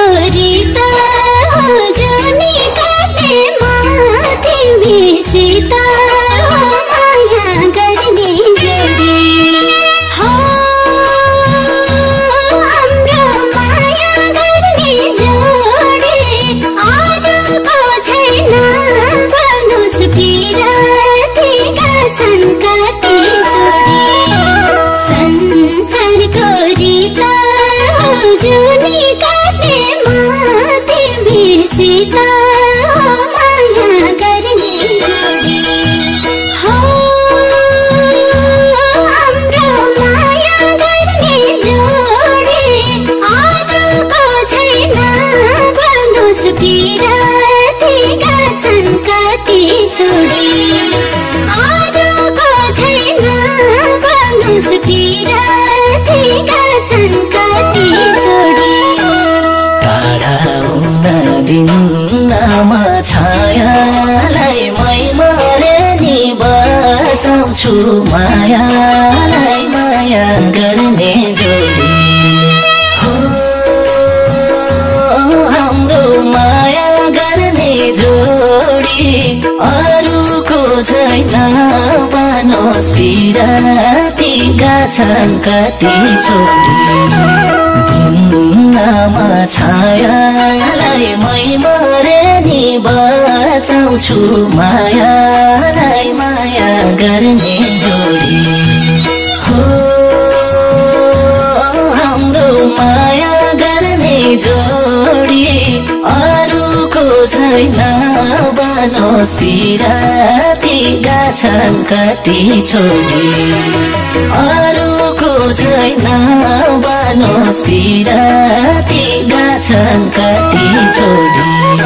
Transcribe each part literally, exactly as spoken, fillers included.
रिता जुनी काटे तिमी सीता माया गर्ने जोडी हो हाम्रो माया गर्ने जोडी अरूको छैन भन्नुस् पिरातीका छन् कति जोडी संसारको रिता जुनी काटे तिमी सीता माया गर्ने जोडी हो हाम्रो माया गर्ने जोडी अरूको छैन भन्नुस् पिरातीका छन् कति जोडी अरूको छैन भन्नुस् पिरातीका छन् कति जोडी टाढा हुन दिन्नमा छायालाई मै मरे नि बचाउँछु मायालाई माया गर्ने जोडी हो हाम्रो माया गर्ने जोडी अरूको छैन बनोस् पिरातीका छन् कति छोडी दिनमा छायालाई मै मरे नि बचाउँछु मायालाई माया गर्ने जोडी हो हाम्रो माया गर्ने जोडी अरूको छैन बनोस् पिरातीका छन् कति छोडी अरूको छैन बनोस् पिरातीका छन् कति छोडी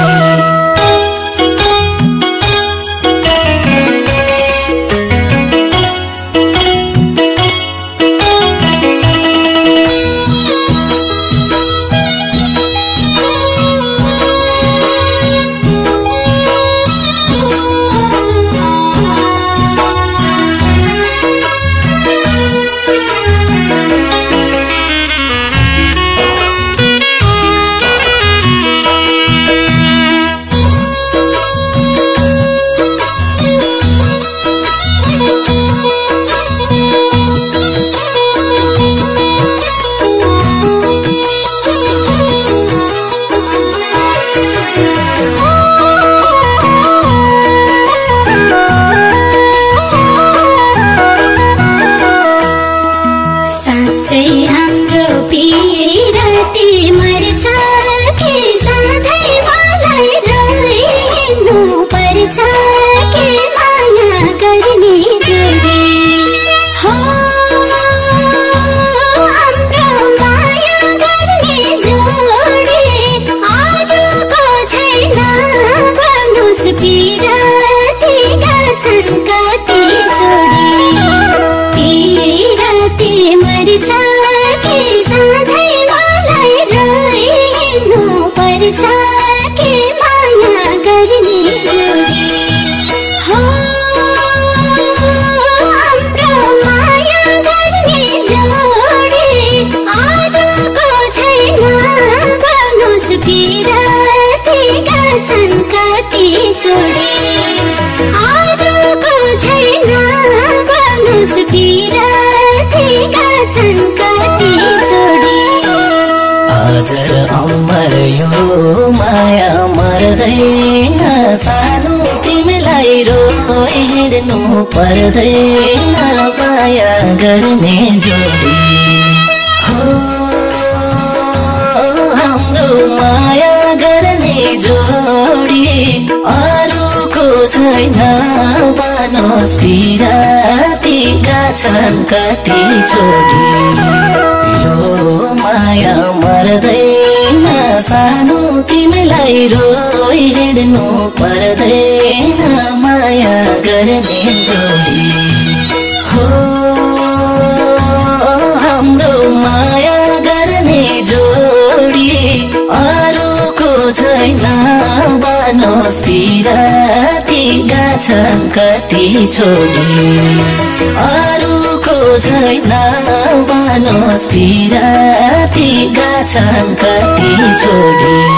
अजर अमर यो माया मर्दैन सानो तिमीलाई रोइ हिँड्नु पर्दैन माया गर्ने जोडी हो हाम्रो माया गर्ने जोडी अरूको छैन बनोस् पिरातीका छन् कति छोडी यो माया मर्दैन सानो तिमीलाई रोइ हिँड्नु पर्दैन माया गर्ने जोडी हो हाम्रो माया गर्ने जोडी अरूको छैन बनोस् पिरातीका छन् कति छोडी अरूको छैन बनोस् पिराती गाछन् कति छोडी